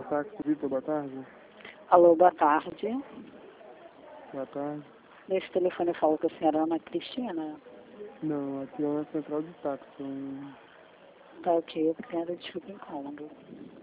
táxi Vitor, boa tarde. Alô, boa tarde. Boa tarde. Nesse telefone eu falo com a senhora Ana Cristina. Não, aqui é uma central de táxi. Tá ok, obrigada, desculpa o incômodo.